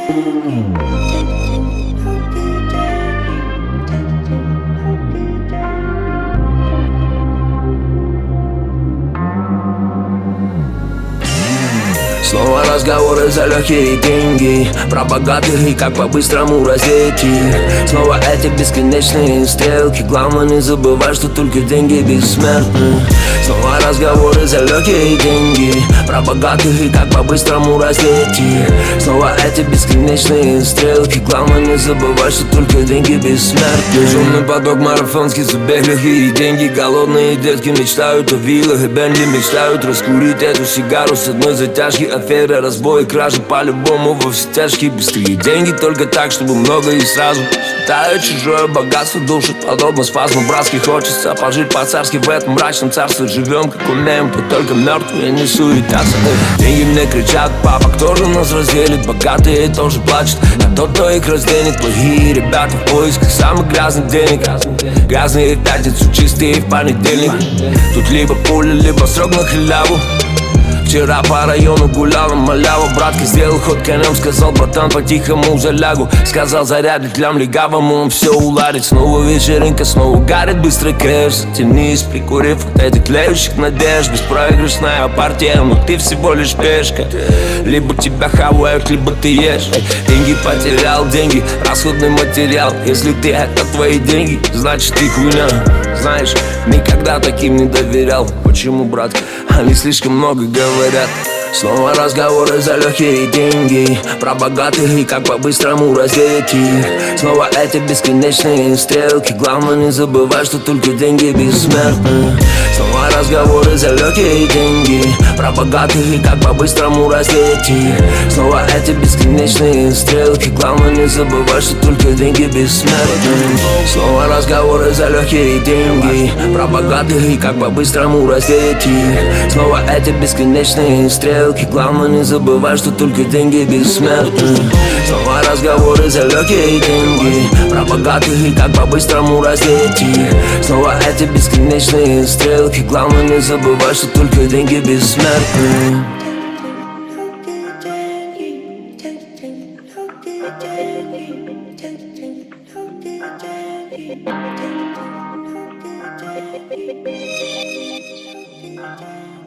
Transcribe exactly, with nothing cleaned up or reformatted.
Снова разговоры за легкие деньги, про богатых и как по-быстрому раздеть их. Снова эти бесконечные стрелки, главное не забывай, что только деньги бессмертны. Снова разговоры за легкие деньги, про богатых и как по-быстрому раздеть их. Снова эти бесконечные стрелки, главное не забывай, что только деньги бессмертны. Шумный поток, марафонский забег, легкие деньги. Голодные детки мечтают о виллах и Бентли, мечтают раскурить эту сигару с одной затяжки. Аферы, разбои, кражи, по-любому во все тяжкие. Быстрее деньги, только так, чтобы много и сразу. Считаю чужое богатство, душит подобно спазму братски. Хочется пожить по-царски в этом мрачном царстве. Живем как умеем, тут только мертвые не суетятся. Деньги мне кричат: папа, кто же нас разделит? Богатые тоже плачут, а тот, кто их разденет. Плохие ребята в поисках самых грязных денег. Грязные в пятницу, чистые в понедельник. Тут либо пуля, либо срок на халяву. Вчера по району гуляла малява. Братка сделал ход конем, сказал: братан, по-тихому залягу. Сказал: зарядить лям легавому, он все уладит. Снова вечеринка, снова гарит быстрый кэш. Затянись, прикурив от этих тлеющих надежд. Беспроигрышная партия, но ты всего лишь пешка. Либо тебя хавают, либо ты ешь. Деньги потерял, деньги, расходный материал. Если ты это твои деньги, значит ты хуйня. Знаешь, никогда таким не доверял. Почему, брат? Они слишком много говорят. Снова разговоры за легкие деньги, про богатых и как по-быстрому раздеть их. Снова эти бесконечные стрелки, главное не забывай, что только деньги бессмертны. Снова разговоры за легкие деньги, про богатых и как по-быстрому раздеть их. Снова эти бесконечные стрелки, главное не забывай, что только деньги бессмертны. Снова разговоры за легкие деньги, про богатых и как по-быстрому раздеть их. Снова эти бесконечные стрелки, главное не забывай, что только деньги бессмертны. Снова разговоры за легкие деньги, про богатых и как по-быстрому раздеть их. Снова эти бесконечные стрелки, главное не забывай, что только деньги бессмертны. Thank you.